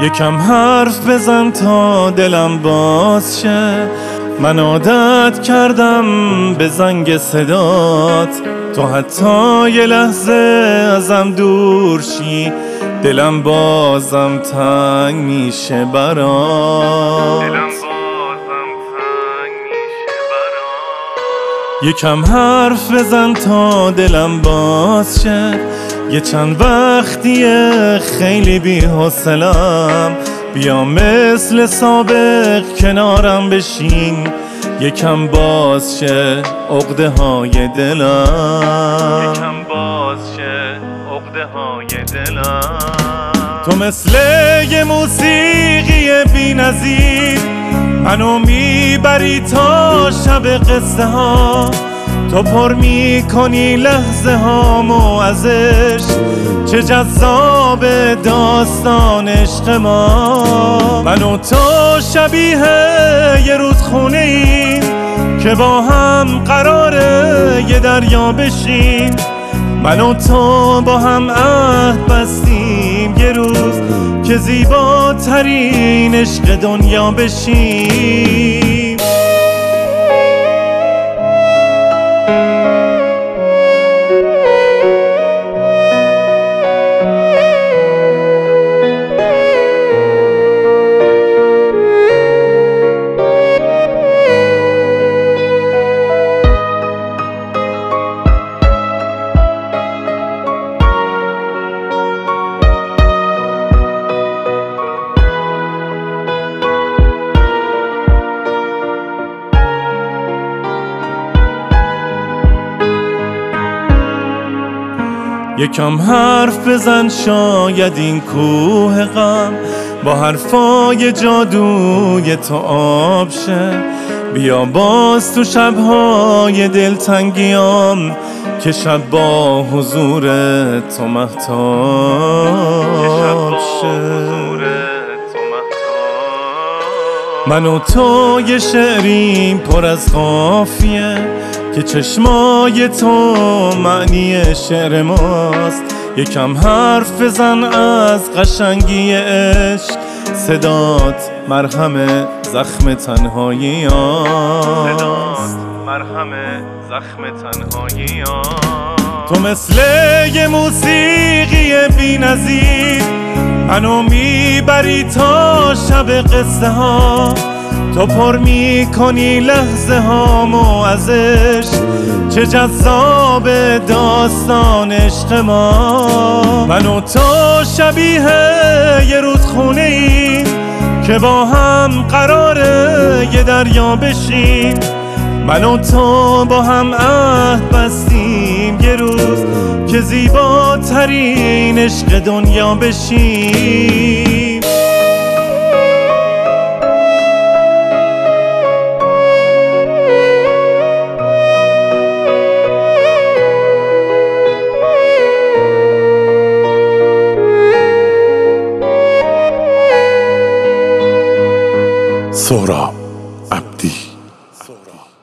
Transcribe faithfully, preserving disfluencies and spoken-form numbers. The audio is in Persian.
یکم حرف بزن تا دلم باز شه. من عادت کردم به زنگ صدات، تو حتی یه لحظه ازم دور شی دلم بازم تنگ میشه برات. یکم حرف بزن تا دلم باز شه. یه چند وقتیه خیلی بی حوصله‌ام، بیا مثل سابق کنارم بشین، یکم باز شه عقده های دلم، یکم باز شه عقده های دلم. تو مثل یه موسیقی بی نظیر منو میبری تا شب قصه ها، تو پر میکنی لحظه هامو از عشق، چه جذاب داستان عشق ما. من و تو شبیه یه رودخونه ایم که با هم قراره یه دریا بشیم، من و تو با هم عهد بستیم یه روز که زیباترین عشق دنیا بشیم. یکم حرف بزن شاید این کوه غم با حرفای جادوی تو آب شه. بیا باز تو شبهای دلتنگیام که شب با حضور تو مهتاب شه. من و تو یه شعریم پر از قافیه که چشمای تو معنی شعر ماست. یکم حرف بزن از قشنگی عشق، صدات مرهم زخم تنهایی است، مرهم زخم تنهایی است. تو مثل یه موسیقی بی نظیر منو میبری تا شب قصه ها، تو پر میکنی لحظه هامو از عشق، چه جذاب داستان عشق ما. من و تو شبیه یه رودخونه ایم که با هم قراره یه دریا بشیم، من و تو با هم عهد بستیم یه روز که زیباترین عشق دنیا بشیم. سهراب عبدی.